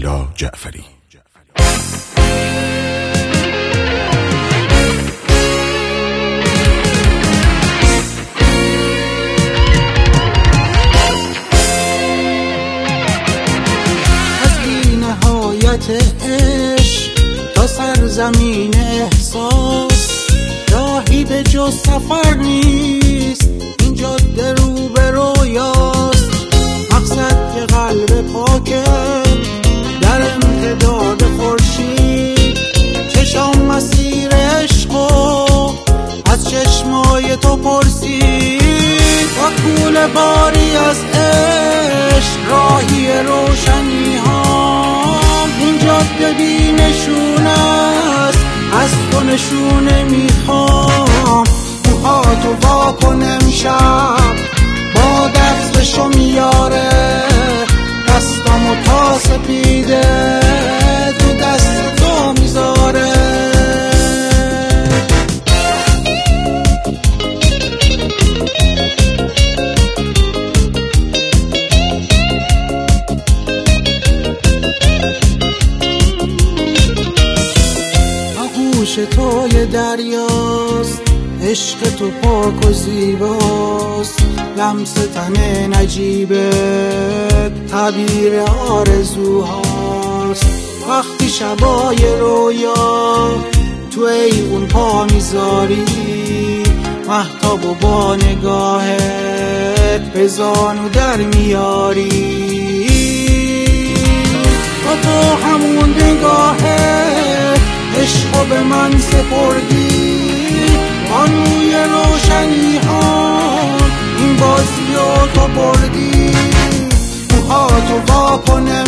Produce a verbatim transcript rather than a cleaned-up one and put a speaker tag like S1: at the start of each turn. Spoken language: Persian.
S1: علا جعفری.
S2: از بی نهایت عشق تا سرزمین احساس راهی به جز سفر نیست، این جاده رو به رویاست. مقصد که قلب پاکه در امتداد خورشید، چشام مسیر عشق و از چشمای تو پرسید. با کوله باری از عشق راهی روشنی ها، این جاده بی نشون است، از تو نشونه میخوام. موهاتو وا کن امشب با دستشو میاره، دستامو تا سپیده تو دست تو میذاره. آغوش توی دریاست، عشق تو پاک و زیباست. لمس تن نجیبه تعبیر آرزوهاست. وقتی شبای رویا تو ایوون پا میذاری، مهتاب و با نگاهت به زانو در میاری. با تو همون نگاهت عشقو به من سپردی، بانوی روشنی ها این بازی رو تو بردی. موهاتو وا کن